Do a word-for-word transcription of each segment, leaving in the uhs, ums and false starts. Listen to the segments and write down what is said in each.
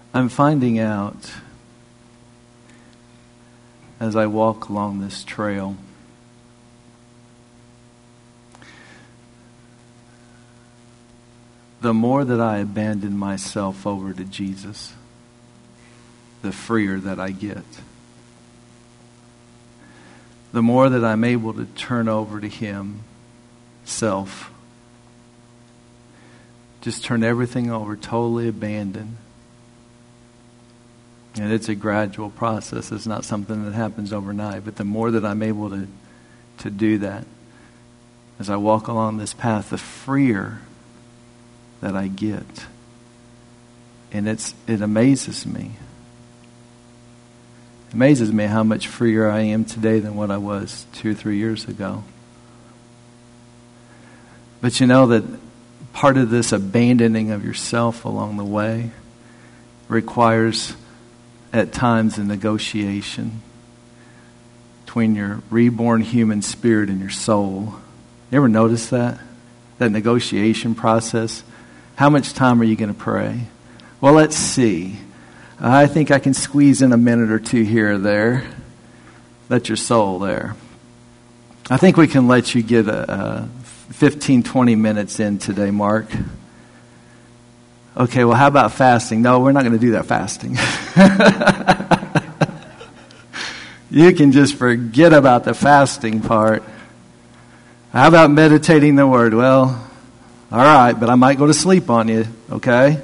I'm finding out as I walk along this trail the more that I abandon myself over to Jesus, the freer that I get. The more that I'm able to turn over to Him, self. Just turn everything over, totally abandon. And it's a gradual process. It's not something that happens overnight. But the more that I'm able to, to do that, as I walk along this path, the freer that I get. And it's it amazes me. It amazes me how much freer I am today than what I was two or three years ago. But you know that part of this abandoning of yourself along the way requires at times a negotiation between your reborn human spirit and your soul. You ever notice that? That negotiation process? How much time are you going to pray? Well, let's see. I think I can squeeze in a minute or two here or there. Let your soul there. I think we can let you get a, a fifteen, twenty minutes in today, Mark. Okay, well, how about fasting? No, we're not going to do that fasting. You can just forget about the fasting part. How about meditating the Word? Well, all right, but I might go to sleep on you, okay?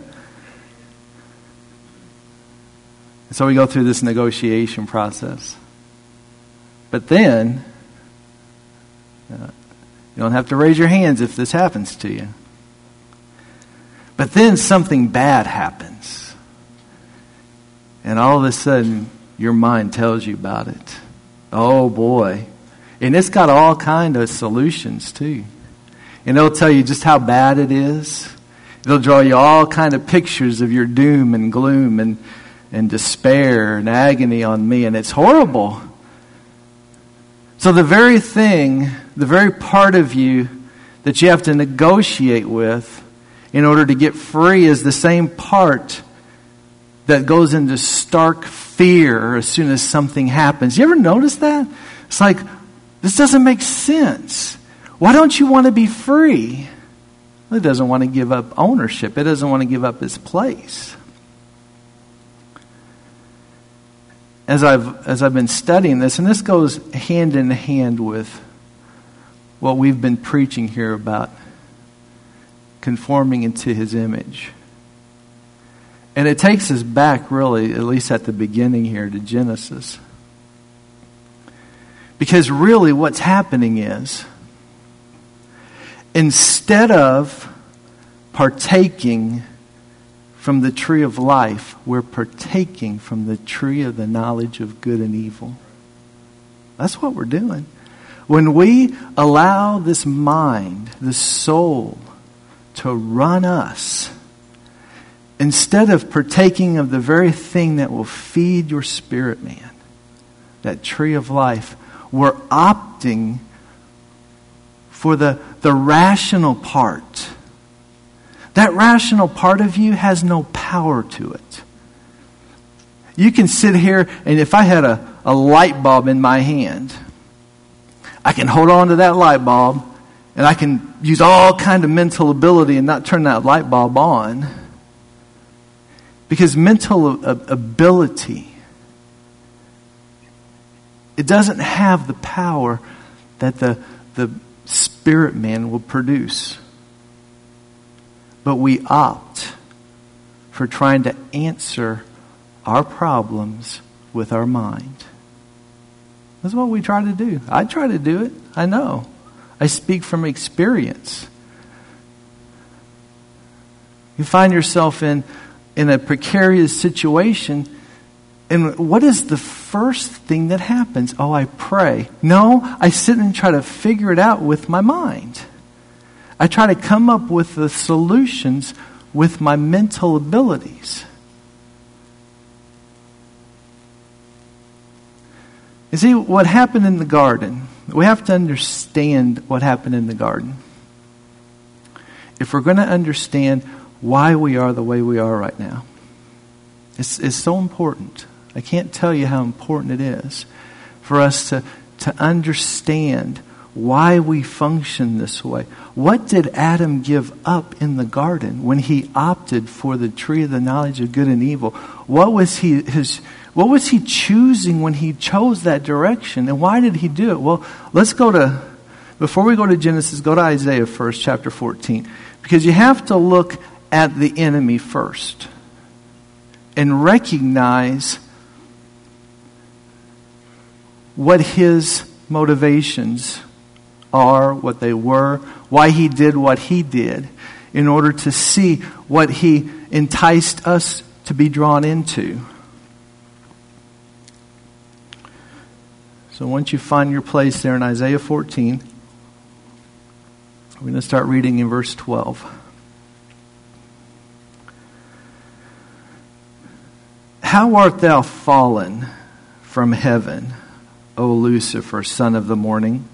And so we go through this negotiation process. But then, uh, you don't have to raise your hands if this happens to you. But then something bad happens. And all of a sudden, your mind tells you about it. Oh boy. And it's got all kind of solutions too. And it'll tell you just how bad it is. It'll draw you all kind of pictures of your doom and gloom and, and despair and agony on me. And it's horrible. So the very thing, the very part of you that you have to negotiate with in order to get free is the same part that goes into stark fear as soon as something happens. You ever notice that? It's like, this doesn't make sense. Why don't you want to be free? Well, it doesn't want to give up ownership. It doesn't want to give up its place. As I've as I've been studying this, and this goes hand in hand with what we've been preaching here about conforming into His image. And it takes us back, really, at least at the beginning here, to Genesis. Because really what's happening is, instead of partaking from the tree of life, we're partaking from the tree of the knowledge of good and evil. That's what we're doing. When we allow this mind, this soul, to run us, instead of partaking of the very thing that will feed your spirit man, that tree of life, we're opting for the, the rational part. That rational part of you has no power to it. You can sit here, and if I had a, a light bulb in my hand, I can hold on to that light bulb, and I can use all kind of mental ability and not turn that light bulb on. Because mental ability, it doesn't have the power that the, the spirit man will produce. But we opt for trying to answer our problems with our mind. That's what we try to do. I try to do it. I know. I speak from experience. You find yourself in, in a precarious situation, and what is the first thing that happens? Oh, I pray. No, I sit and try to figure it out with my mind. I try to come up with the solutions with my mental abilities. You see, what happened in the garden, we have to understand what happened in the garden. If we're going to understand why we are the way we are right now. It's, it's so important. I can't tell you how important it is for us to, to understand why we function this way. What did Adam give up in the garden when he opted for the tree of the knowledge of good and evil? What was he his what was he choosing when he chose that direction? And why did he do it? Well, let's go to, before we go to Genesis, go to Isaiah first, chapter fourteen. Because you have to look at the enemy first and recognize what his motivations are, what they were, why he did what he did, in order to see what he enticed us to be drawn into. So once you find your place there in Isaiah fourteen, we're going to start reading in verse twelve. How art thou fallen from heaven, O Lucifer, son of the morning?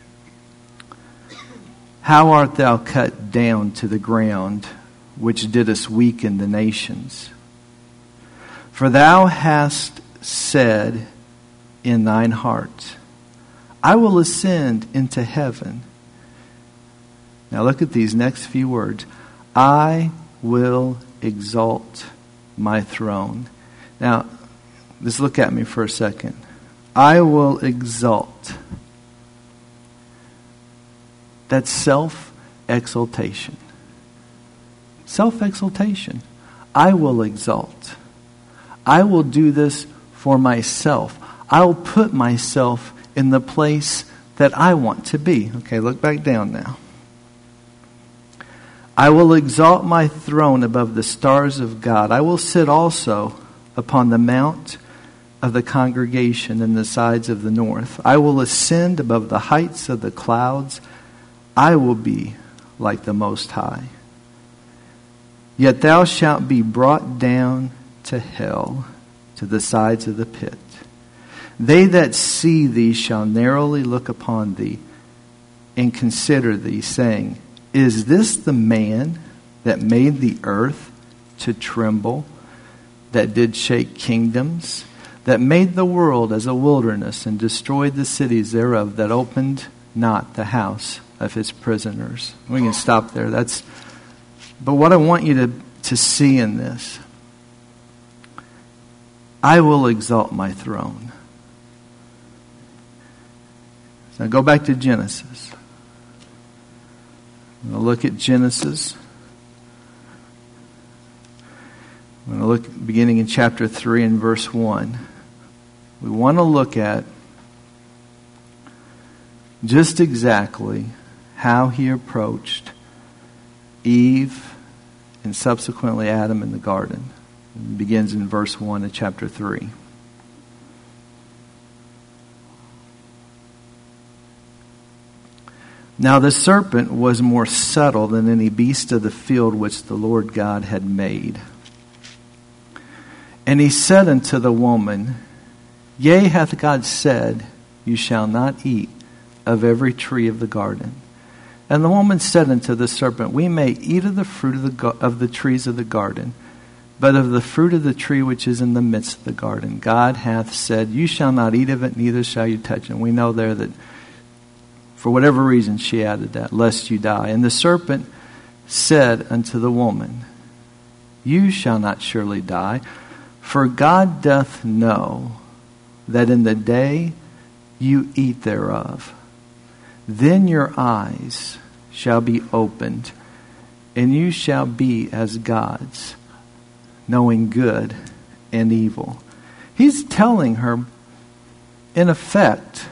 How art thou cut down to the ground, which didst weaken the nations? For thou hast said in thine heart, I will ascend into heaven. Now look at these next few words. I will exalt my throne. Now, just look at me for a second. I will exalt. That's self-exaltation. Self-exaltation. I will exalt. I will do this for myself. I'll put myself in the place that I want to be. Okay, look back down now. I will exalt my throne above the stars of God. I will sit also upon the mount of the congregation in the sides of the north. I will ascend above the heights of the clouds. I will be like the Most High. Yet thou shalt be brought down to hell, to the sides of the pit. They that see thee shall narrowly look upon thee and consider thee, saying, Is this the man that made the earth to tremble, that did shake kingdoms, that made the world as a wilderness and destroyed the cities thereof, that opened not the house of his prisoners? We can stop there. That's, but what I want you to, to see in this, I will exalt my throne. Now go back to Genesis. I'm going to look at Genesis. I'm going to look beginning in chapter three and verse one. We want to look at just exactly how he approached Eve and subsequently Adam in the garden. It begins in verse one of chapter three. Now the serpent was more subtle than any beast of the field which the Lord God had made. And he said unto the woman, Yea, hath God said, You shall not eat of every tree of the garden. And the woman said unto the serpent, We may eat of the fruit of the, go- of the trees of the garden, but of the fruit of the tree which is in the midst of the garden, God hath said, You shall not eat of it, neither shall you touch it. And we know there that for whatever reason she added that, lest you die. And the serpent said unto the woman, You shall not surely die, for God doth know that in the day you eat thereof, then your eyes shall be opened, and you shall be as gods, knowing good and evil. He's telling her, in effect,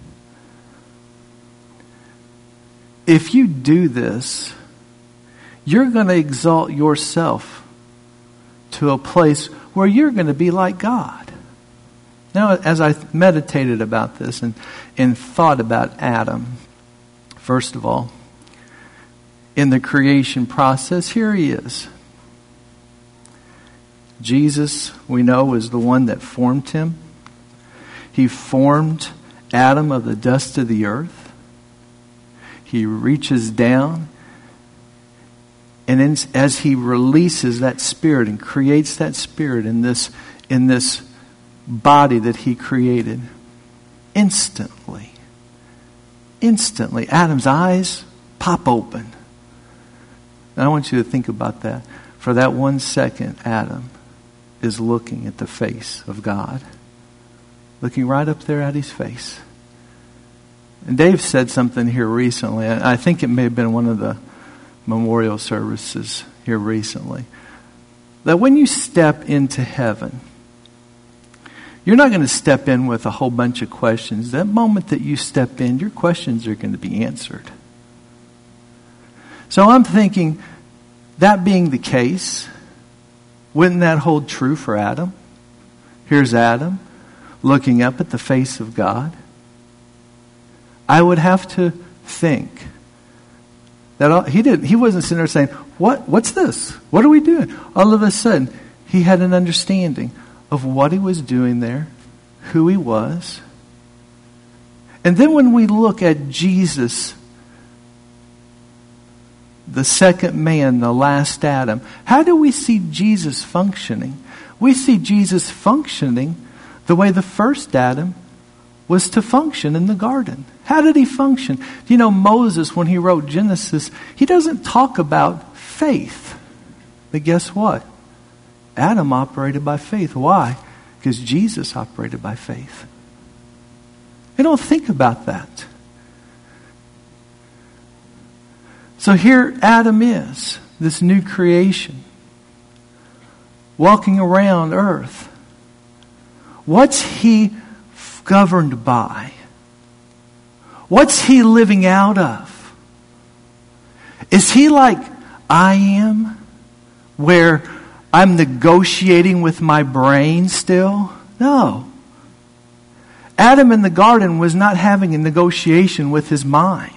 if you do this, you're going to exalt yourself to a place where you're going to be like God. Now, as I meditated about this and, and thought about Adam, first of all, in the creation process, here he is. Jesus, we know, is the one that formed him. He formed Adam of the dust of the earth. He reaches down And in, as he releases that spirit and creates that spirit in this, in this body that he created, instantly, instantly, Adam's eyes pop open. And I want you to think about that. For that one second, Adam is looking at the face of God. Looking right up there at his face. And Dave said something here recently. I think it may have been one of the memorial services here recently. That when you step into heaven, you're not going to step in with a whole bunch of questions. That moment that you step in, your questions are going to be answered. So I'm thinking, that being the case, wouldn't that hold true for Adam? Here's Adam looking up at the face of God. I would have to think that all, he didn't. He wasn't sitting there saying, "What? What's this? What are we doing?" All of a sudden, he had an understanding of what he was doing there, who he was. And then when we look at Jesus, the second man, the last Adam, how do we see Jesus functioning? We see Jesus functioning the way the first Adam was to function in the garden. How did he function? You know, Moses, when he wrote Genesis, he doesn't talk about faith. But guess what? Adam operated by faith. Why? Because Jesus operated by faith. We don't think about that. So here Adam is, this new creation, walking around earth. What's he governed by? What's he living out of? Is he like I am, where I'm negotiating with my brain still? No. Adam in the garden was not having a negotiation with his mind.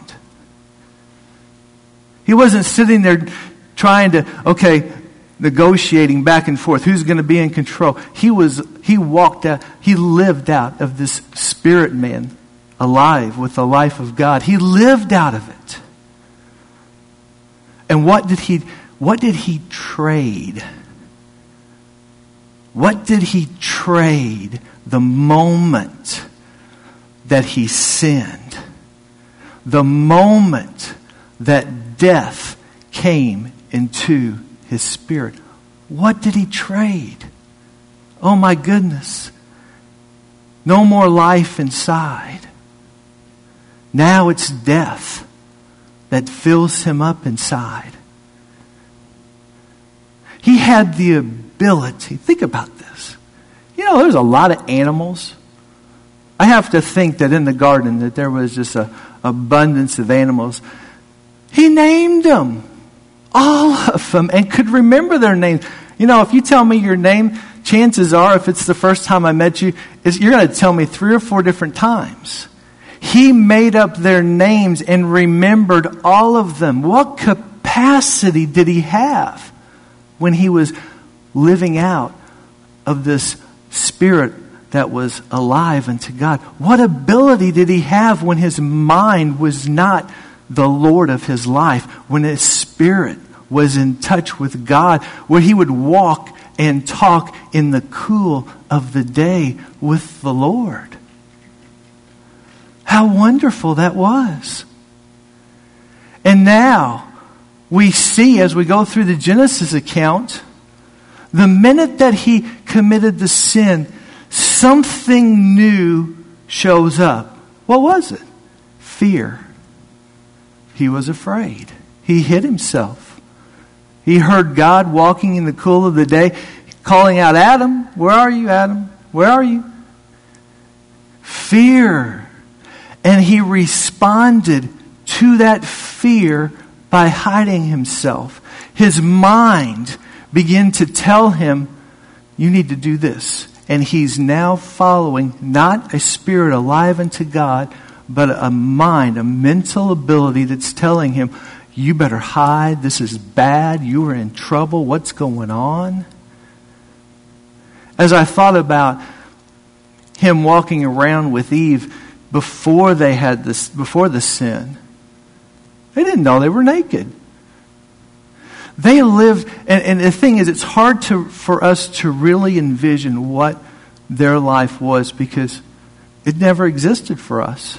He wasn't sitting there trying to, okay, negotiating back and forth. Who's going to be in control? He was, he walked out, he lived out of this spirit man, alive with the life of God. He lived out of it. And what did he, what did he trade? What did he trade the moment that he sinned? The moment that death came into his spirit. What did he trade? Oh my goodness. No more life inside. Now it's death that fills him up inside. He had the ability. Think about this. You know, there's a lot of animals. I have to think that in the garden that there was just an abundance of animals. He named them. All of them. And could remember their names. You know, if you tell me your name, chances are, if it's the first time I met you, is you're going to tell me three or four different times. He made up their names and remembered all of them. What capacity did he have when he was living out of this spirit that was alive unto God? What ability did he have when his mind was not the Lord of his life, when his spirit was in touch with God, where he would walk and talk in the cool of the day with the Lord? How wonderful that was. And now we see, as we go through the Genesis account, the minute that he committed the sin, something new shows up. What was it? Fear. He was afraid. He hid himself. He heard God walking in the cool of the day, calling out, "Adam, where are you, Adam? Where are you?" Fear. And he responded to that fear by hiding himself. His mind began to tell him, you need to do this. And he's now following not a spirit alive unto God, but a mind, a mental ability that's telling him, you better hide, this is bad, you are in trouble, what's going on? As I thought about him walking around with Eve before they had this, before the sin, they didn't know they were naked. They lived, and, and the thing is, it's hard to for us to really envision what their life was because it never existed for us.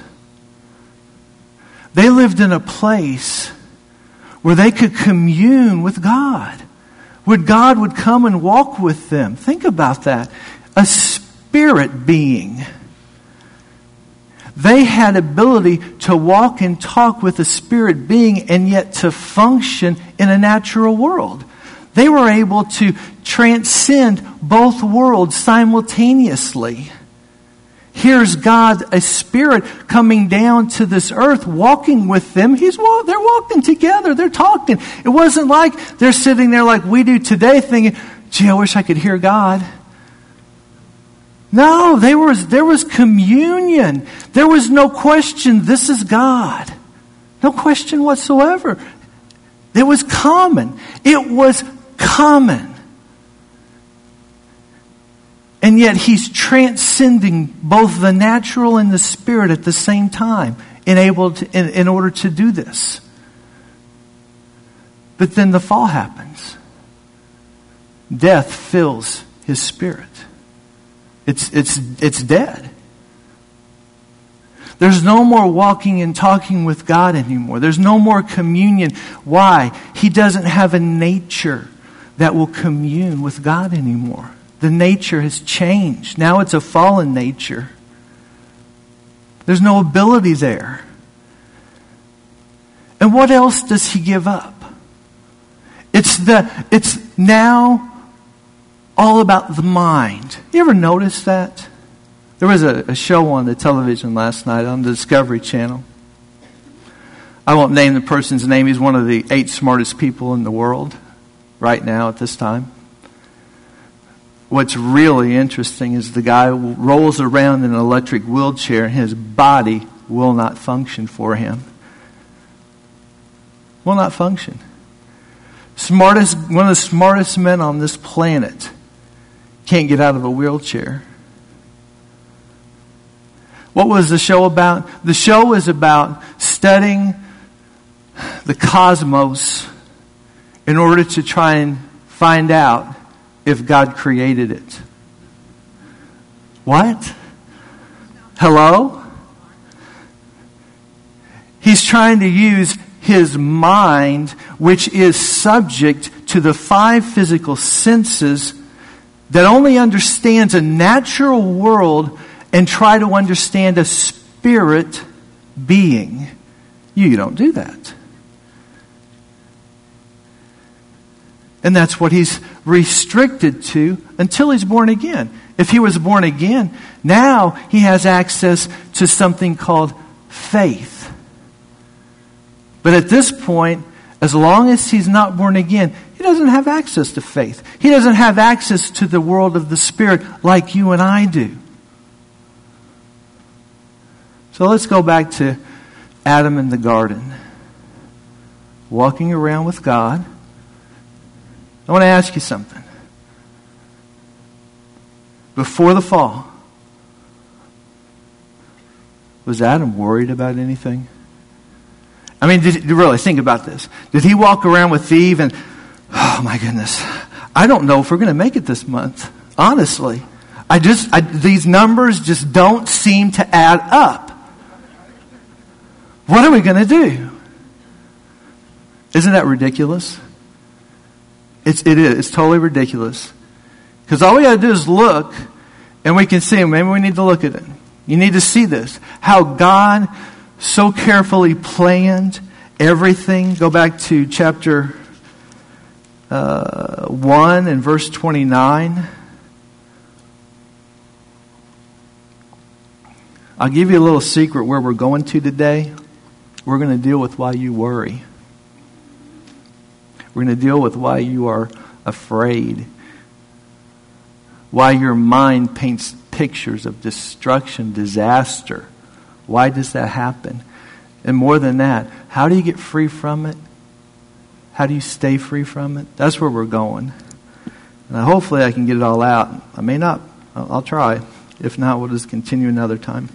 They lived in a place where they could commune with God, where God would come and walk with them. Think about that. A spirit being. They had ability to walk and talk with a spirit being and yet to function in a natural world. They were able to transcend both worlds simultaneously. Here's God, a spirit, coming down to this earth, walking with them. He's They're walking together. They're talking. It wasn't like they're sitting there like we do today thinking, gee, I wish I could hear God. No, there was, there was communion. There was no question, this is God. No question whatsoever. It was common. It was common. And yet He's transcending both the natural and the spirit at the same time in, able to, in, in order to do this. But then the fall happens. Death fills His spirit. It's, it's, it's dead. There's no more walking and talking with God anymore. There's no more communion. Why? He doesn't have a nature that will commune with God anymore. The nature has changed. Now it's a fallen nature. There's no ability there. And what else does He give up? It's the it's now all about the mind. You ever notice that? There was a, a show on the television last night on the Discovery Channel. I won't name the person's name. He's one of the eight smartest people in the world right now at this time. What's really interesting is the guy rolls around in an electric wheelchair and his body will not function for him. Will not function. Smartest, one of the smartest men on this planet can't get out of a wheelchair. What was the show about? The show was about studying the cosmos in order to try and find out if God created it. What? Hello? He's trying to use his mind, which is subject to the five physical senses, that only understands a natural world, and try to understand a spirit being. You don't do that. And that's what he's restricted to until he's born again. If he was born again, now he has access to something called faith. But at this point, as long as he's not born again, he doesn't have access to faith. He doesn't have access to the world of the Spirit like you and I do. So let's go back to Adam in the garden. Walking around with God. I want to ask you something. Before the fall, was Adam worried about anything? I mean, did you really think about this? Did he walk around with Eve and, oh my goodness, I don't know if we're going to make it this month. Honestly, I just I, these numbers just don't seem to add up. What are we going to do? Isn't that ridiculous? It's, it is. It's totally ridiculous. Because all we got to do is look, and we can see, maybe we need to look at it. You need to see this. How God so carefully planned everything. Go back to chapter uh, one and verse twenty-nine. I'll give you a little secret where we're going to today. We're going to deal with why you worry. We're going to deal with why you are afraid. Why your mind paints pictures of destruction, disaster. Why does that happen? And more than that, how do you get free from it? How do you stay free from it? That's where we're going. And hopefully I can get it all out. I may not. I'll, I'll try. If not, we'll just continue another time.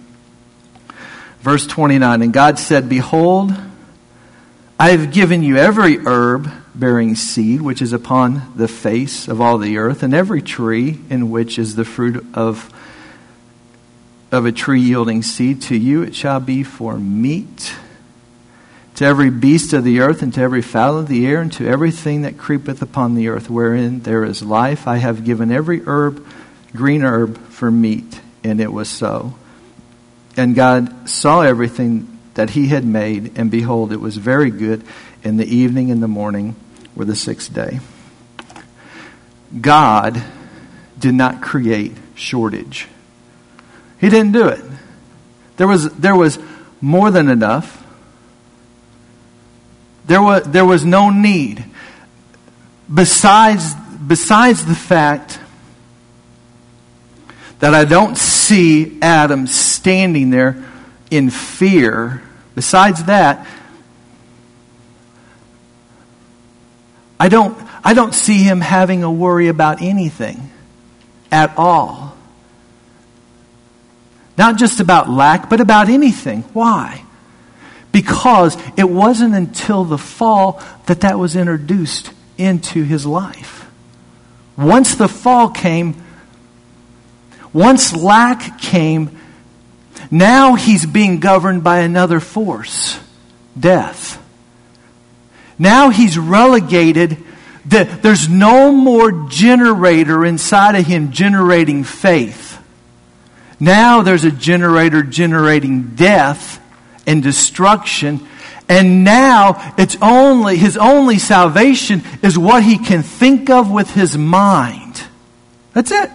Verse twenty-nine, and God said, behold, I have given you every herb bearing seed, which is upon the face of all the earth, and every tree in which is the fruit of, of a tree yielding seed, to you it shall be for meat. To every beast of the earth, and to every fowl of the air, and to everything that creepeth upon the earth, wherein there is life, I have given every herb, green herb, for meat. And it was so. And God saw everything that he had made, and behold, it was very good. And the evening and the morning were the sixth day. God did not create shortage. He didn't do it. There was, there was more than enough. There was, there was no need. Besides, besides the fact that I don't see Adam standing there in fear, besides that, I don't, I don't see him having a worry about anything at all. Not just about lack, but about anything. Why? Because it wasn't until the fall that that was introduced into his life. Once the fall came, once lack came, now he's being governed by another force, death. Now he's relegated. There's no more generator inside of him generating faith. Now there's a generator generating death and destruction. And now it's only his only salvation is what he can think of with his mind. That's it.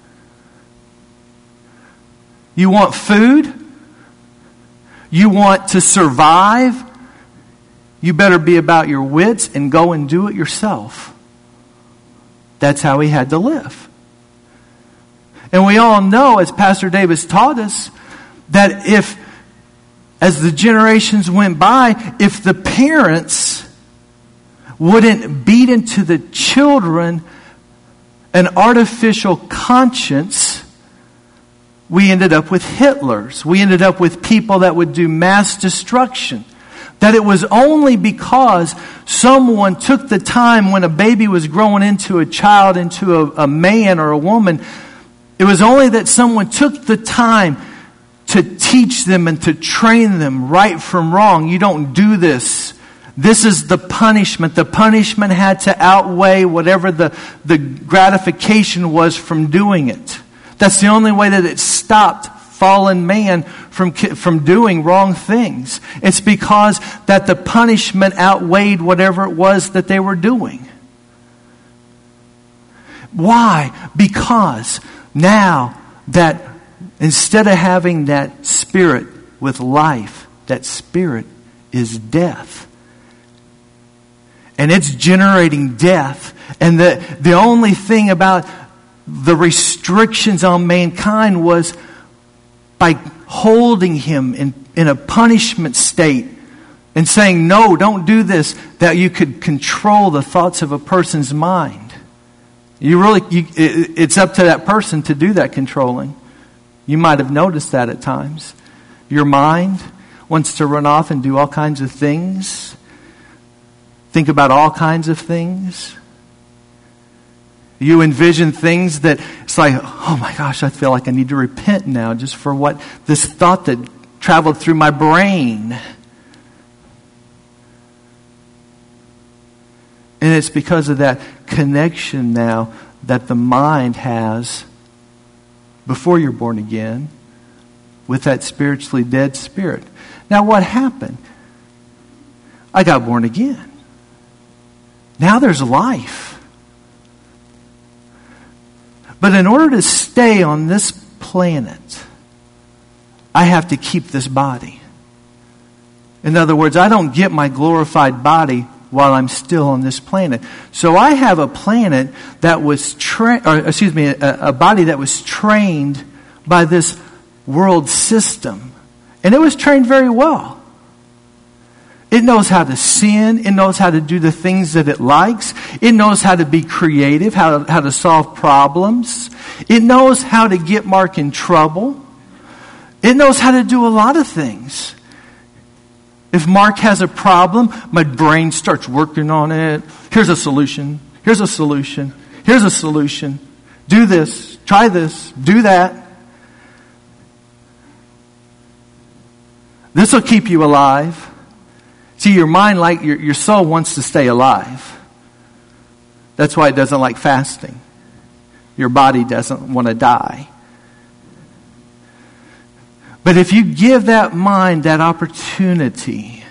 You want food? You want to survive? You better be about your wits and go and do it yourself. That's how he had to live. And we all know, as Pastor Davis taught us, that if, as the generations went by, if the parents wouldn't beat into the children an artificial conscience, we ended up with Hitlers. We ended up with people that would do mass destruction. That it was only because someone took the time when a baby was growing into a child, into a, a man or a woman, it was only that someone took the time to teach them and to train them right from wrong. You don't do this. This is the punishment. The punishment had to outweigh whatever the, the gratification was from doing it. That's the only way that it stopped fallen man from, from doing wrong things. It's because that the punishment outweighed whatever it was that they were doing. Why? Because now that instead of having that spirit with life, that spirit is death. And it's generating death. And the, the only thing about the restrictions on mankind was by holding him in, in a punishment state and saying, no, don't do this, that you could control the thoughts of a person's mind. You really, you, it, it's up to that person to do that controlling. You might have noticed that at times. Your mind wants to run off and do all kinds of things. Think about all kinds of things. You envision things that it's like, oh my gosh, I feel like I need to repent now just for what this thought that traveled through my brain. And it's because of that connection now that the mind has before you're born again with that spiritually dead spirit. Now what happened? I got born again. Now there's life. But in order to stay on this planet, I have to keep this body. In other words, I don't get my glorified body while I'm still on this planet. So I have a planet that was tra- or excuse me, a, a body that was trained by this world system. And it was trained very well. It knows how to sin. It knows how to do the things that it likes. It knows how to be creative, how to, how to solve problems. It knows how to get Mark in trouble. It knows how to do a lot of things. If Mark has a problem, my brain starts working on it. Here's a solution. Here's a solution. Here's a solution. Do this. Try this. Do that. This will keep you alive. See, your mind, like your, your soul, wants to stay alive. That's why it doesn't like fasting. Your body doesn't want to die. But if you give that mind that opportunity,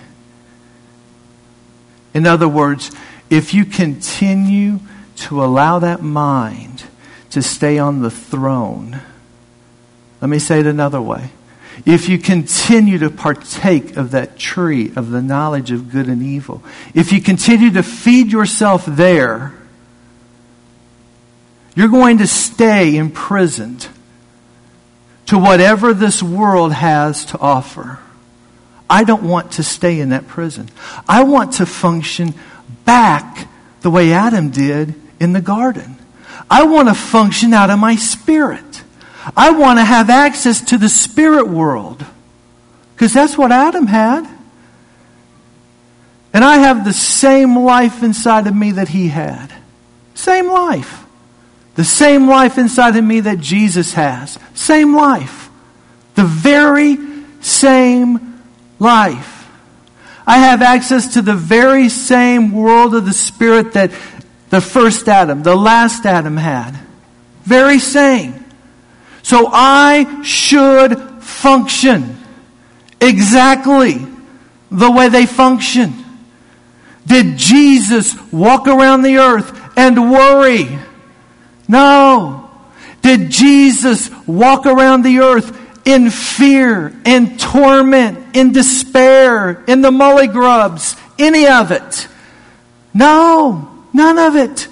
in other words, if you continue to allow that mind to stay on the throne, let me say it another way. If you continue to partake of that tree of the knowledge of good and evil, if you continue to feed yourself there, you're going to stay imprisoned to whatever this world has to offer. I don't want to stay in that prison. I want to function back the way Adam did in the garden. I want to function out of my spirit. I want to have access to the spirit world. Because that's what Adam had. And I have the same life inside of me that he had. Same life. The same life inside of me that Jesus has. Same life. The very same life. I have access to the very same world of the Spirit that the first Adam, the last Adam had. Very same. So I should function exactly the way they functioned. Did Jesus walk around the earth and worry? No. Did Jesus walk around the earth in fear, in torment, in despair, in the mully grubs, any of it? No, none of it.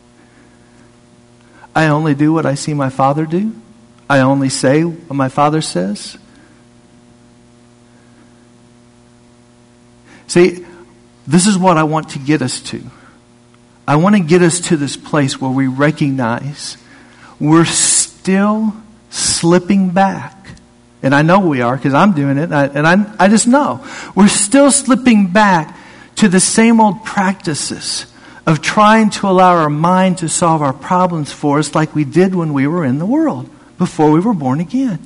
I only do what I see my Father do. I only say what my Father says. See, this is what I want to get us to. I want to get us to this place where we recognize we're still slipping back. And I know we are because I'm doing it. And, I, and I, I just know. We're still slipping back to the same old practices of trying to allow our mind to solve our problems for us like we did when we were in the world, before we were born again.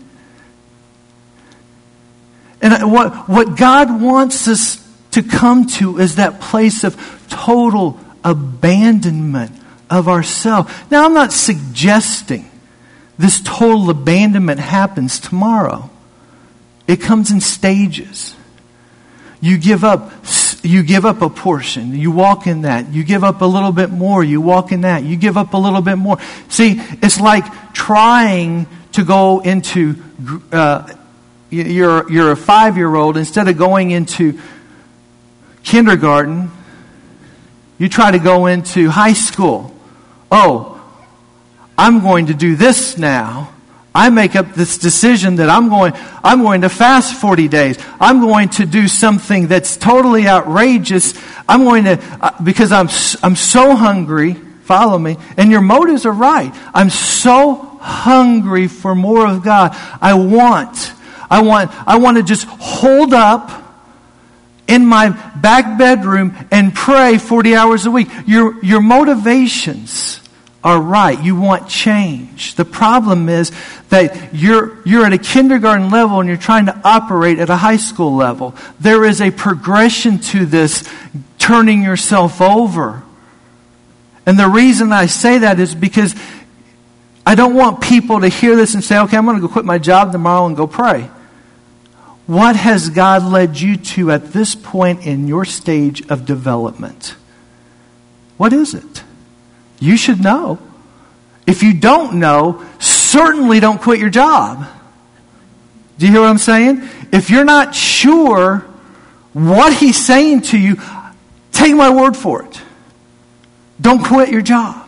And what, what God wants us to come to is that place of total abandonment of ourselves. Now, I'm not suggesting this total abandonment happens tomorrow. It comes in stages. You give up, you give up a portion. You walk in that. You give up a little bit more. You walk in that. You give up a little bit more. See, it's like trying to go into, uh, you're, you're a five-year-old. Instead of going into kindergarten, you try to go into high school. Oh, I'm going to do this now. I make up this decision that I'm going, I'm going to fast forty days. I'm going to do something that's totally outrageous. I'm going to, uh, because I'm, I'm so hungry. Follow me. And your motives are right. I'm so hungry for more of God. I want, I want, I want to just hold up in my back bedroom and pray forty hours a week. Your, your motivations are right. You want change. The problem is that you're, you're at a kindergarten level and you're trying to operate at a high school level. There is a progression to this, turning yourself over. And the reason I say that is because I don't want people to hear this and say, okay, I'm going to go quit my job tomorrow and go pray. What has God led you to at this point in your stage of development? What is it? You should know. If you don't know, certainly don't quit your job. Do you hear what I'm saying? If you're not sure what He's saying to you, take my word for it. Don't quit your job.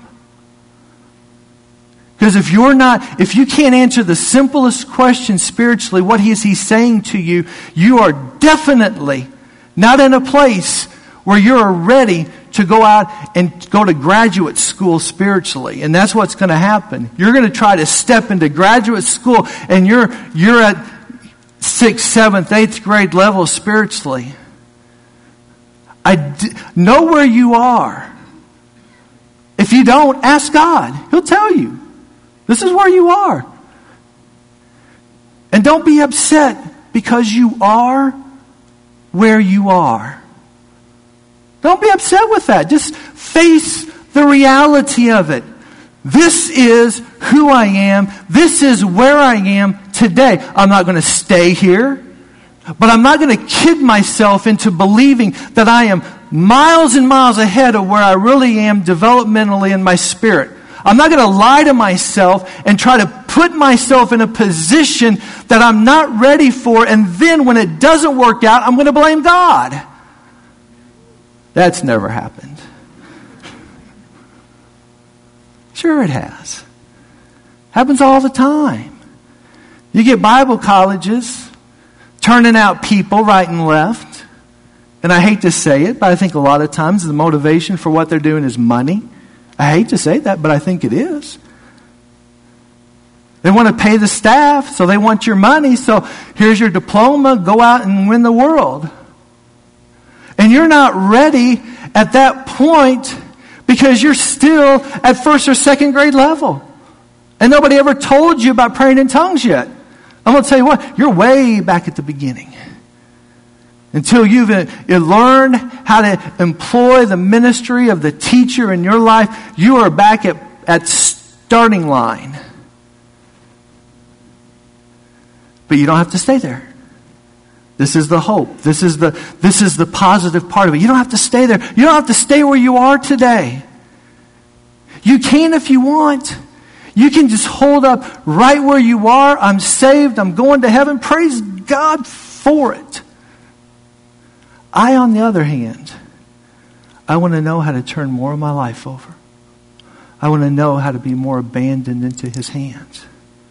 Because if you're not, if you can't answer the simplest question spiritually, what is He saying to you, you are definitely not in a place where you're ready to go out and go to graduate school spiritually. And that's what's going to happen. You're going to try to step into graduate school and you're you're at sixth, seventh, eighth grade level spiritually. I d- know where you are. If you don't, ask God. He'll tell you. This is where you are. And don't be upset because you are where you are. Don't be upset with that. Just face the reality of it. This is who I am. This is where I am today. I'm not going to stay here. But I'm not going to kid myself into believing that I am miles and miles ahead of where I really am developmentally in my spirit. I'm not going to lie to myself and try to put myself in a position that I'm not ready for, and then when it doesn't work out, I'm going to blame God. That's never happened. Sure it has. Happens all the time. You get Bible colleges turning out people right and left. And I hate to say it, but I think a lot of times the motivation for what they're doing is money. I hate to say that, but I think it is. They want to pay the staff, so they want your money. So here's your diploma, go out and win the world. And you're not ready at that point because you're still at first or second grade level. And nobody ever told you about praying in tongues yet. I'm going to tell you what, you're way back at the beginning. Until you've you learned how to employ the ministry of the teacher in your life, you are back at, at starting line. But you don't have to stay there. This is the hope. This is the, this is the positive part of it. You don't have to stay there. You don't have to stay where you are today. You can if you want. You can just hold up right where you are. I'm saved. I'm going to heaven. Praise God for it. I, on the other hand, I want to know how to turn more of my life over. I want to know how to be more abandoned into His hands.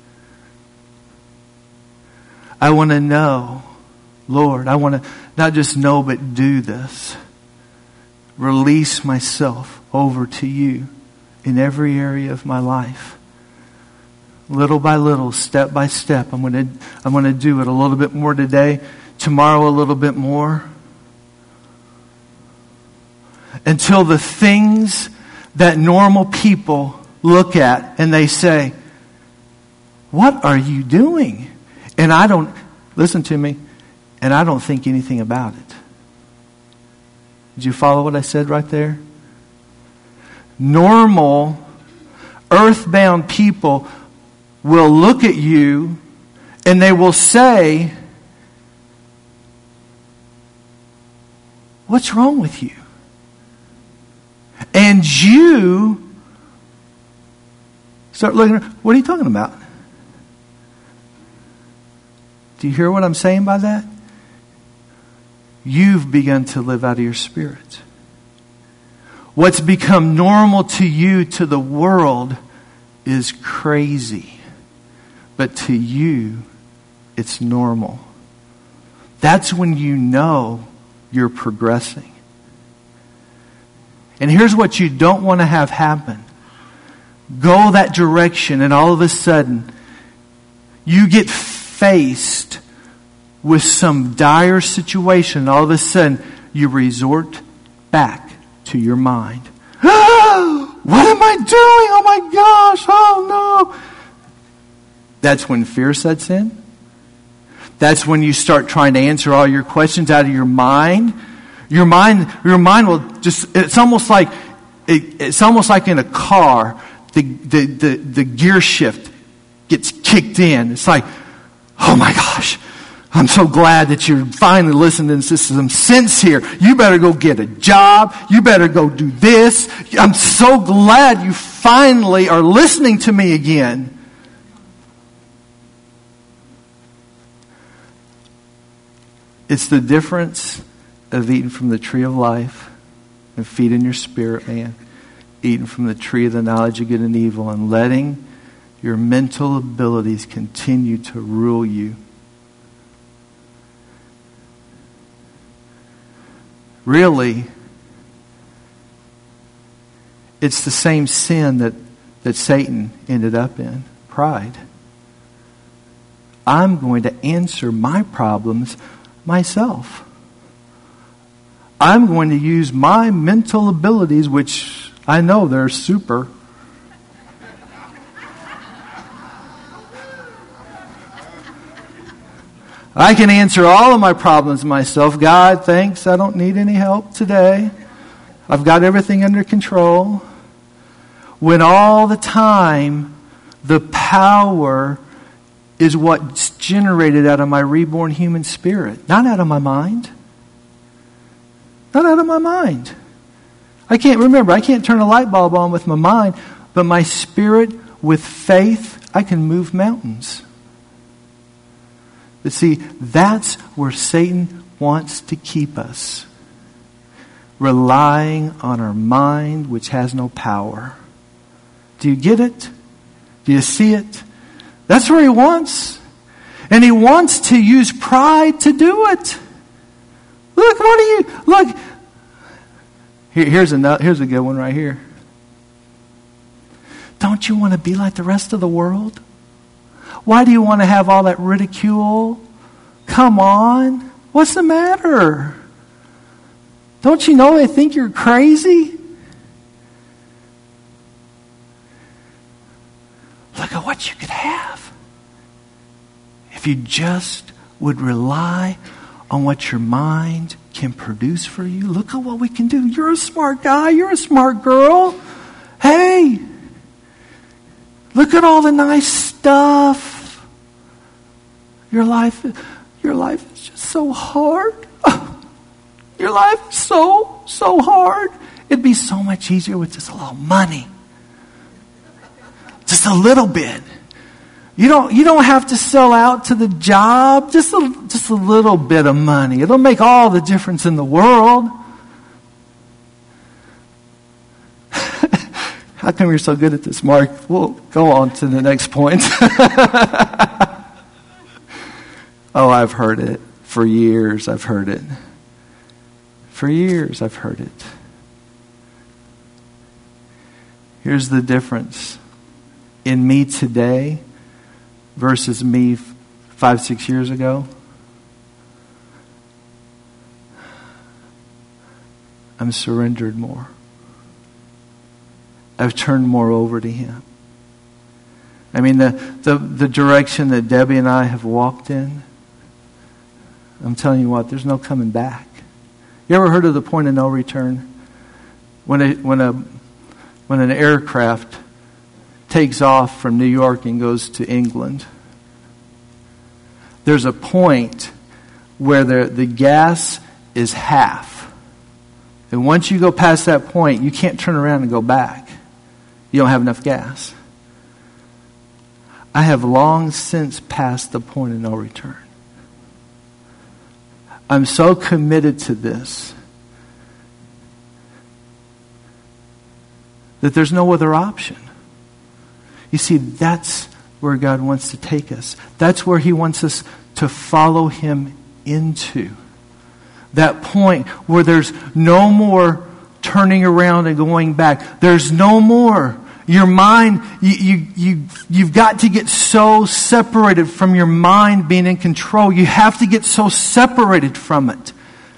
I want to know, Lord, I want to not just know but do this. Release myself over to You in every area of my life. Little by little, step by step. I'm going to, I'm going to do it a little bit more today. Tomorrow a little bit more. Until the things that normal people look at and they say, what are you doing? And I don't, listen to me, and I don't think anything about it. Did you follow what I said right there? Normal, earthbound people will look at you and they will say, what's wrong with you? And you start looking, what are you talking about? Do you hear what I'm saying by that? You've begun to live out of your spirit. What's become normal to you, to the world, is crazy. But to you, it's normal. That's when you know you're progressing. And here's what you don't want to have happen. Go that direction and all of a sudden you get faced with some dire situation. And all of a sudden you resort back to your mind. Oh, what am I doing? Oh my gosh. Oh no. That's when fear sets in. That's when you start trying to answer all your questions out of your mind. Your mind, your mind will just, it's almost like, it, it's almost like in a car, the, the, the, the gear shift gets kicked in. It's like, oh my gosh, I'm so glad that you're finally listening to some sense here. You better go get a job. You better go do this. I'm so glad you finally are listening to me again. It's the difference of eating from the tree of life and feeding your spirit, man. Eating from the tree of the knowledge of good and evil and letting your mental abilities continue to rule you. Really, it's the same sin that, that Satan ended up in. Pride. I'm going to answer my problems myself. I'm going to use my mental abilities, which I know they're super. I can answer all of my problems myself. God, thanks, I don't need any help today. I've got everything under control. When all the time the power is what's generated out of my reborn human spirit, not out of my mind. Not out of my mind. I can't remember, I can't turn a light bulb on with my mind, but my spirit, with faith, I can move mountains. But see, that's where Satan wants to keep us. Relying on our mind, which has no power. Do you get it? Do you see it? That's where he wants. And he wants to use pride to do it. Look, what are you... Look. Here, here's, a, here's a good one right here. Don't you want to be like the rest of the world? Why do you want to have all that ridicule? Come on. What's the matter? Don't you know they think you're crazy? Look at what you could have if you just would rely on what your mind can produce for you. Look at what we can do. You're a smart guy. You're a smart girl. Hey, look at all the nice stuff. Your life, your life is just so hard. Your life is so, so hard. It'd be so much easier with just a little money. Just a little bit. You don't, you don't have to sell out to the job. Just a, just a little bit of money. It'll make all the difference in the world. How come you're so good at this, Mark? We'll go on to the next point. Oh, I've heard it. For years, I've heard it. For years, I've heard it. Here's the difference. In me today versus me five, six years ago. I'm surrendered more. I've turned more over to Him. I mean, the, the, the direction that Debbie and I have walked in, I'm telling you what, there's no coming back. You ever heard of the point of no return? When a, when a when an aircraft takes off from New York and goes to England, there's a point where the, the gas is half. And once you go past that point, you can't turn around and go back. You don't have enough gas. I have long since passed the point of no return. I'm so committed to this that there's no other option. You see, that's where God wants to take us. That's where He wants us to follow Him into. That point where there's no more turning around and going back. There's no more. Your mind, you, you, you, you've got to get so separated from your mind being in control. You have to get so separated from it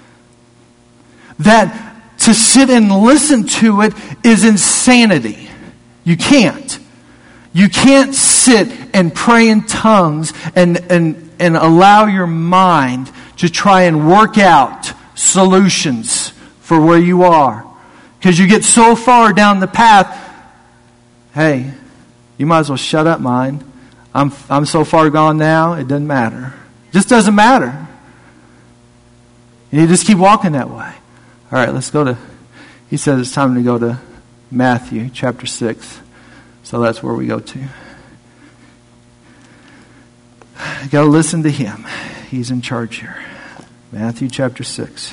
that to sit and listen to it is insanity. You can't. You can't sit and pray in tongues and, and, and allow your mind to try and work out solutions for where you are. Because you get so far down the path. Hey, you might as well shut up, mind. I'm I'm so far gone now, it doesn't matter. It just doesn't matter. And you just keep walking that way. All right, let's go to, he says it's time to go to Matthew chapter six. So that's where we go to. You got to listen to Him. He's in charge here. Matthew chapter six.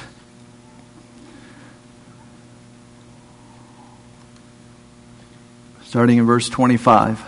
Starting in verse twenty-five.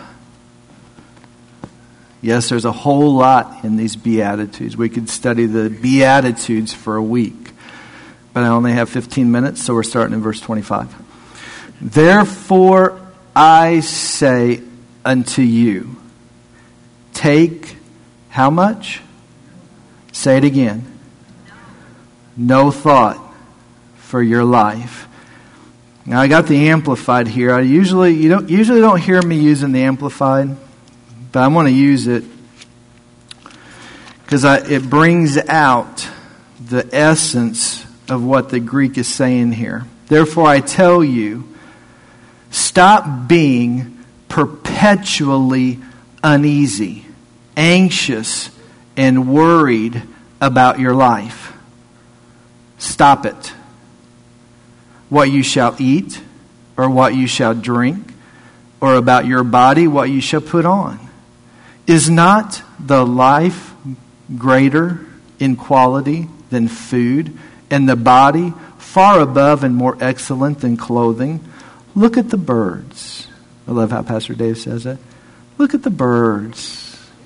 Yes, there's a whole lot in these Beatitudes. We could study the Beatitudes for a week. But I only have fifteen minutes, so we're starting in verse twenty-five. Therefore I say unto you, take how much? Say it again. No thought for your life. Now I got the Amplified here. I usually you don't usually don't hear me using the Amplified, but I want to use it because it brings out the essence of what the Greek is saying here. Therefore I tell you, stop being perpetually uneasy, anxious, and worried about your life. Stop it. What you shall eat, or what you shall drink, or about your body, what you shall put on. Is not the life greater in quality than food, and the body far above and more excellent than clothing? Look at the birds. I love how Pastor Dave says it. Look at the birds.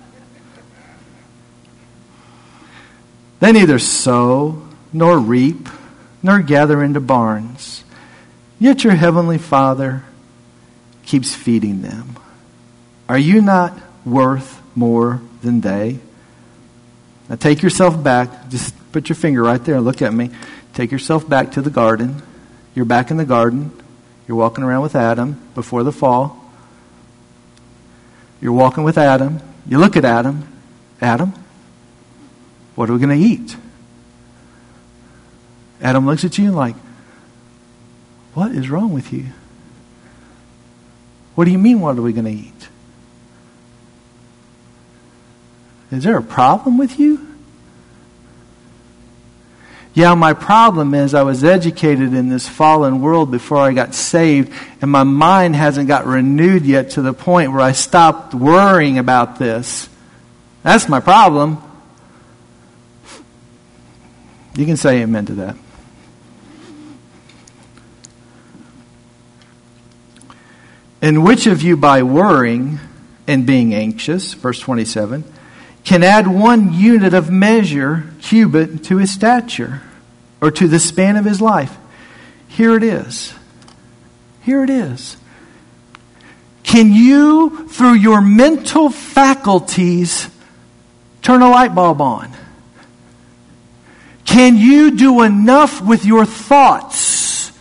They neither sow, nor reap, nor gather into barns. Yet your heavenly Father keeps feeding them. Are you not worth more than they? Now take yourself back. Just put your finger right there and look at me. Take yourself back to the garden. You're back in the garden. You're walking around with Adam before the fall. You're walking with Adam. You look at Adam. Adam, what are we going to eat? Adam looks at you and like, what is wrong with you? What do you mean, what are we going to eat? Is there a problem with you? Yeah, my problem is I was educated in this fallen world before I got saved, and my mind hasn't got renewed yet to the point where I stopped worrying about this. That's my problem. You can say amen to that. And which of you by worrying and being anxious, verse twenty-seven, can add one unit of measure, cubit, to his stature, or to the span of his life? Here it is. Here it is. Can you, through your mental faculties, turn a light bulb on? Can you do enough with your thoughts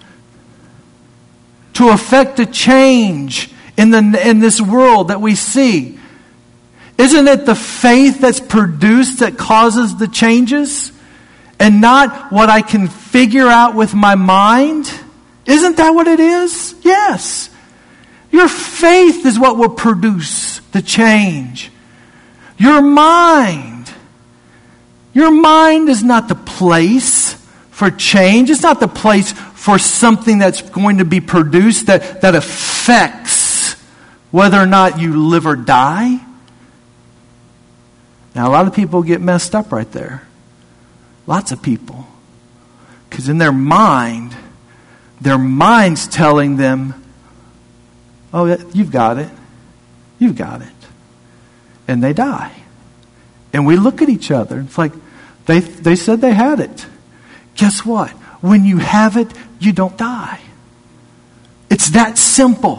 to affect a change in the in this world that we see? Isn't it the faith that's produced that causes the changes? And not what I can figure out with my mind? Isn't that what it is? Yes. Your faith is what will produce the change. Your mind. Your mind is not the place for change. It's not the place for something that's going to be produced that, that affects whether or not you live or die. Now, a lot of people get messed up right there. Lots of people. Because in their mind, their mind's telling them, oh, you've got it. You've got it. And they die. And we look at each other. It's like, they, they said they had it. Guess what? When you have it, you don't die. It's that simple.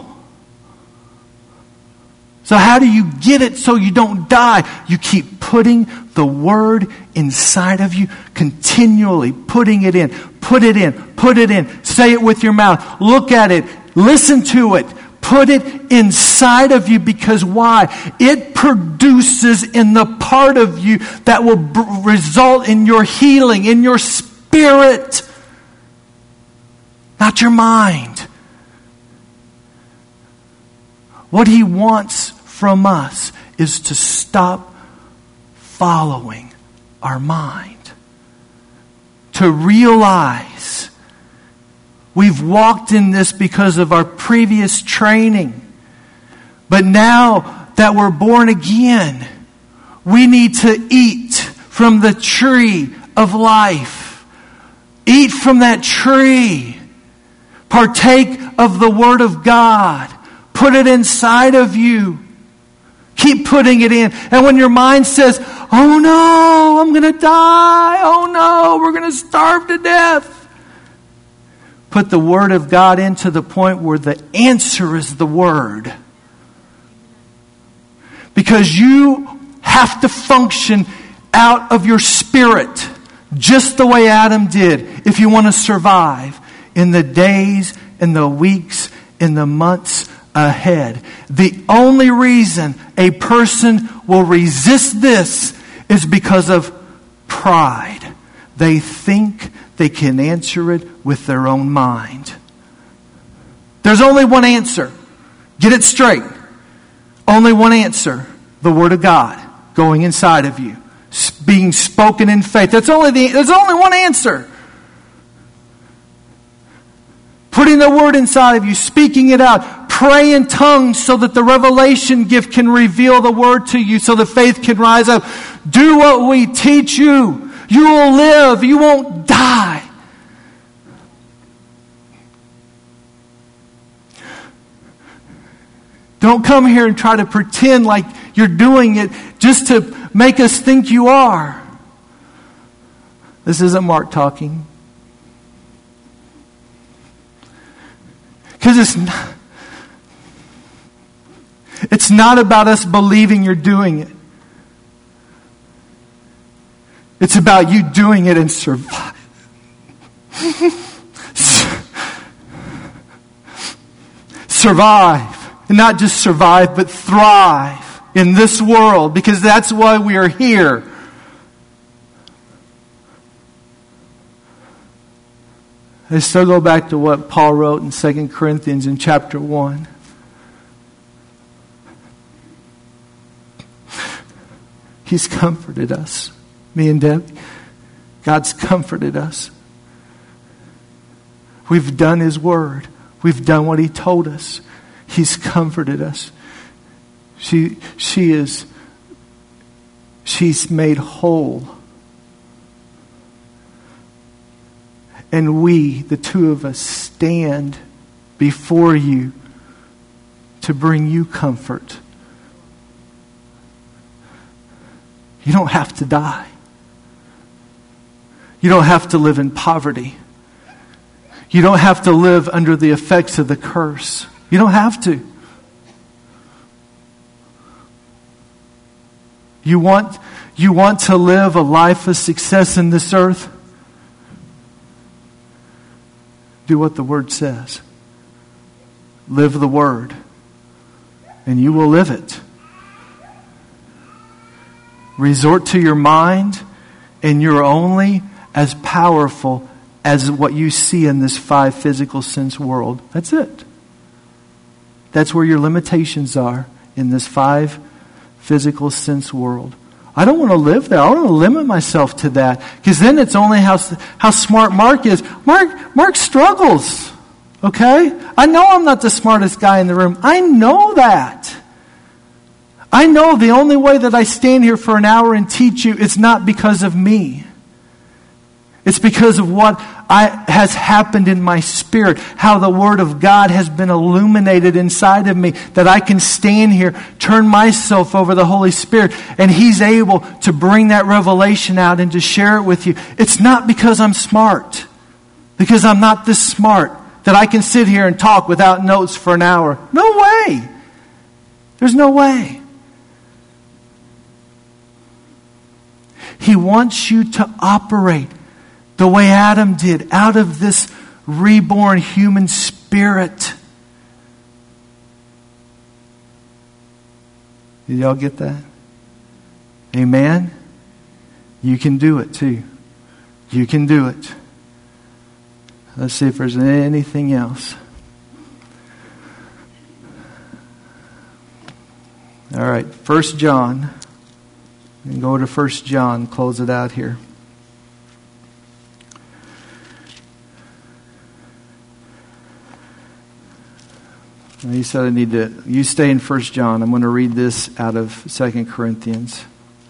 So how do you get it so you don't die? You keep putting the word inside of you, continually putting it in. Put it in. Put it in. Say it with your mouth. Look at it. Listen to it. Put it inside of you, because why? It produces in the part of you that will b- result in your healing, in your spirit, not your mind. What he wants from us is to stop following our mind. To realize we've walked in this because of our previous training. But now that we're born again, we need to eat from the tree of life. Eat from that tree. Partake of the Word of God. Put it inside of you. Keep putting it in. And when your mind says, oh no, I'm going to die. Oh no, we're going to starve to death. Put the Word of God in to the point where the answer is the Word. Because you have to function out of your spirit, just the way Adam did, if you want to survive in the days and the weeks and the months ahead. The only reason a person will resist this is because of pride. They think they can answer it with their own mind. There's only one answer. Get it straight. Only one answer. The Word of God going inside of you. Being spoken in faith. That's only the, there's only one answer. Putting the Word inside of you. Speaking it out. Pray in tongues so that the revelation gift can reveal the Word to you. So the faith can rise up. Do what we teach you. You will live. You won't die. Don't come here and try to pretend like you're doing it just to make us think you are. This isn't Mark talking. Because it's not, it's not about us believing you're doing it. It's about you doing it and survive. Survive. And not just survive, but thrive in this world. Because that's why we are here. I still go back to what Paul wrote in Second Corinthians in chapter one. He's comforted us. Me and Deb. God's comforted us. We've done His Word. We've done what He told us. He's comforted us. She, she is, she's made whole. And we, the two of us, stand before you to bring you comfort. You don't have to die. You don't have to live in poverty. You don't have to live under the effects of the curse. You don't have to. You want, you want to live a life of success in this earth? Do what the Word says. Live the Word. And you will live it. Resort to your mind, and you're only as powerful as what you see in this five physical sense world. That's it. That's where your limitations are, in this five physical sense world. I don't want to live there. I don't want to limit myself to that. Because then it's only how, how smart Mark is. Mark, Mark struggles. Okay? I know I'm not the smartest guy in the room. I know that. I know the only way that I stand here for an hour and teach you is not because of me. It's because of what I, has happened in my spirit. How the Word of God has been illuminated inside of me. That I can stand here, turn myself over the Holy Spirit, and He's able to bring that revelation out and to share it with you. It's not because I'm smart. Because I'm not this smart. That I can sit here and talk without notes for an hour. No way. There's no way. He wants you to operate the way Adam did, out of this reborn human spirit. Did y'all get that? Amen? You can do it too. You can do it. Let's see if there's anything else. All right, First John. And go to First John, close it out here. He said I need to, you stay in First John. I'm going to read this out of Second Corinthians.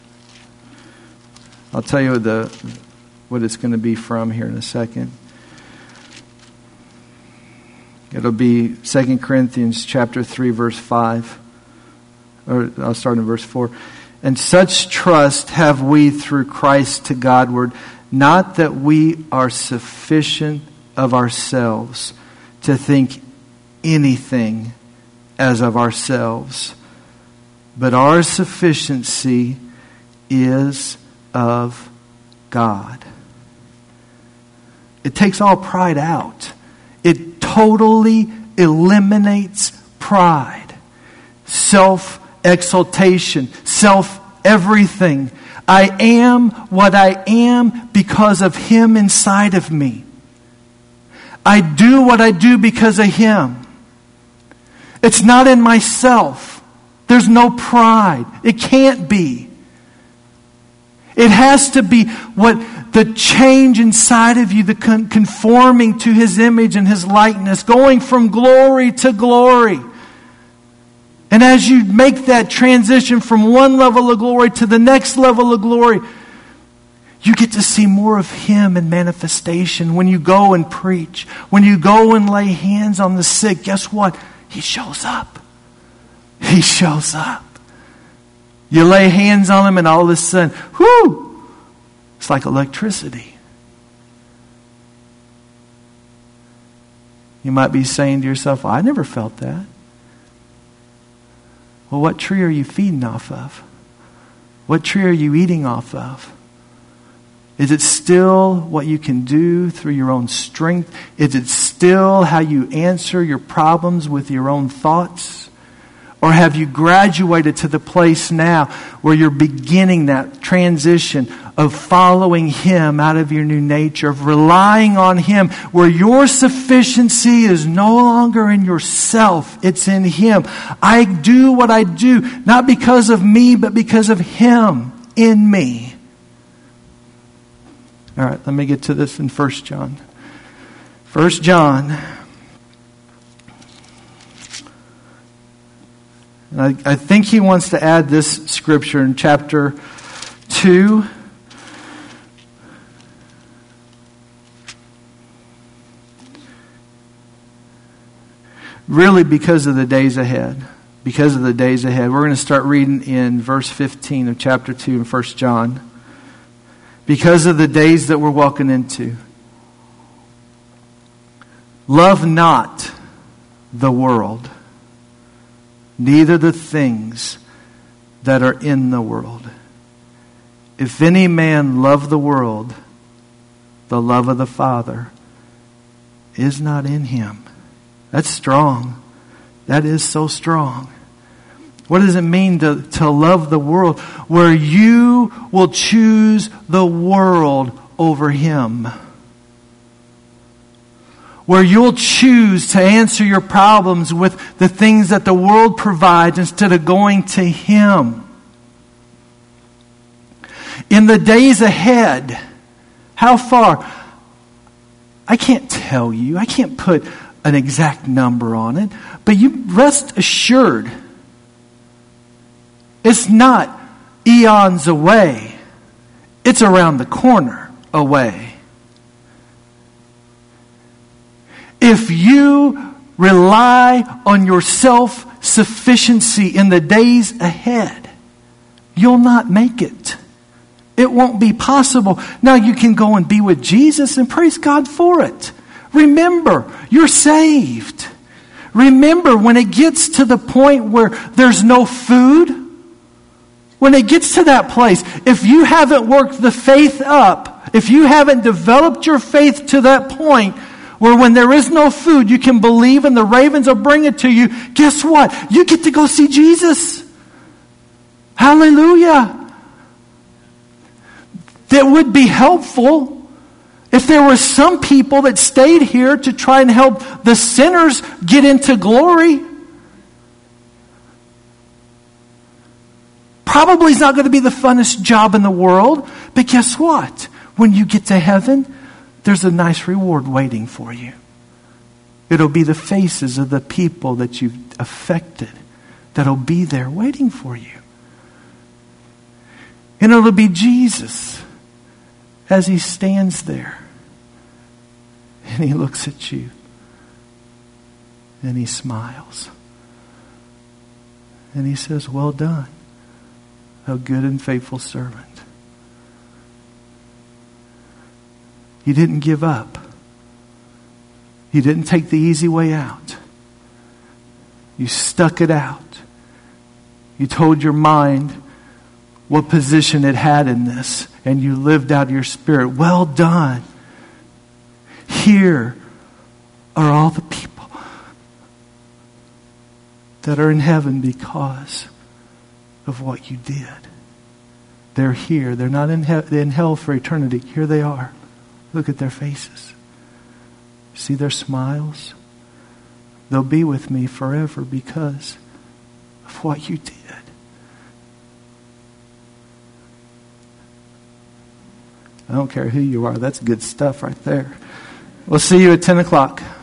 I'll tell you the what it's going to be from here in a second. It'll be Second Corinthians chapter three, verse five. Or I'll start in verse four. And such trust have we through Christ to Godward, not that we are sufficient of ourselves to think anything as of ourselves, but our sufficiency is of God. It takes all pride out. It totally eliminates pride. Self-exaltation. Self-everything. I am what I am because of Him inside of me. I do what I do because of Him. It's not in myself. There's no pride. It can't be. It has to be what the change inside of you, the con- conforming to His image and His likeness, going from glory to glory. And as you make that transition from one level of glory to the next level of glory, you get to see more of Him in manifestation. When you go and preach, when you go and lay hands on the sick, guess what? He shows up. He shows up. You lay hands on them and all of a sudden, whoo, it's like electricity. You might be saying to yourself, well, I never felt that. Well, what tree are you feeding off of? What tree are you eating off of? Is it still what you can do through your own strength? Is it still how you answer your problems with your own thoughts? Or have you graduated to the place now where you're beginning that transition of following Him out of your new nature, of relying on Him, where your sufficiency is no longer in yourself, it's in Him. I do what I do, not because of me, but because of Him in me. All right, let me get to this in First John. First John. And I, I think he wants to add this scripture in chapter two. Really because of the days ahead. Because of the days ahead. We're going to start reading in verse fifteen of chapter two in First John. Because of the days that we're walking into. Love not the world, neither the things that are in the world. If any man love the world, the love of the Father is not in him. That's strong. That is so strong. What does it mean to, to love the world? Where you will choose the world over Him. Where you'll choose to answer your problems with the things that the world provides instead of going to Him. In the days ahead, how far? I can't tell you. I can't put an exact number on it. But you rest assured, it's not eons away. It's around the corner away. If you rely on your self-sufficiency in the days ahead, you'll not make it. It won't be possible. Now you can go and be with Jesus and praise God for it. Remember, you're saved. Remember, when it gets to the point where there's no food, when it gets to that place, if you haven't worked the faith up, if you haven't developed your faith to that point where when there is no food, you can believe and the ravens will bring it to you, guess what? You get to go see Jesus. Hallelujah. That would be helpful if there were some people that stayed here to try and help the sinners get into glory. Probably is not going to be the funnest job in the world. But guess what? When you get to heaven, there's a nice reward waiting for you. It'll be the faces of the people that you've affected that'll be there waiting for you. And it'll be Jesus as He stands there. And He looks at you. And He smiles. And He says, well done, a good and faithful servant. You didn't give up. You didn't take the easy way out. You stuck it out. You told your mind what position it had in this, and you lived out your spirit. Well done. Here are all the people that are in heaven because of what you did. They're here. They're not in, he- in hell for eternity. Here they are. Look at their faces. See their smiles? They'll be with me forever because of what you did. I don't care who you are. That's good stuff right there. We'll see you at ten o'clock.